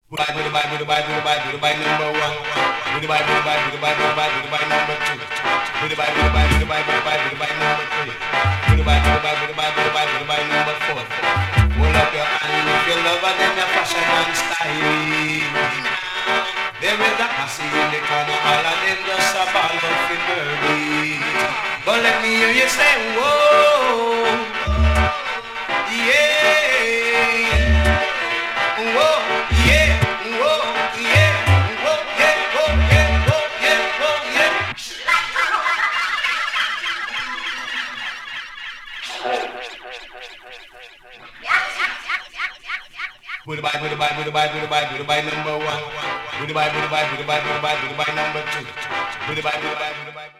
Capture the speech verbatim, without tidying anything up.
Goodbye, goodbye, goodbye, goodbye, goodbye, number one. Goodbye, goodbye, goodbye, goodbye, goodbye, number two. Goodbye, goodbye, goodbye, goodbye, goodbye, number three. Goodbye, goodbye, goodbye, goodbye, goodbye, number four. Hold up your hand if you love and then your fashion and style. There is a hussy in the corner, all of them just a ball of the birdie. But let me hear you say, whoa, yeah. Whoa, yeah, whoa, yeah, whoa, yeah, whoa, yeah, whoa, yeah, whoa, yeah. Goodbye, goodbye, goodbye, goodbye, goodbye, number one. Goodbye, goodbye, goodbye, goodbye, goodbye, number two. Goodbye, goodbye, goodbye.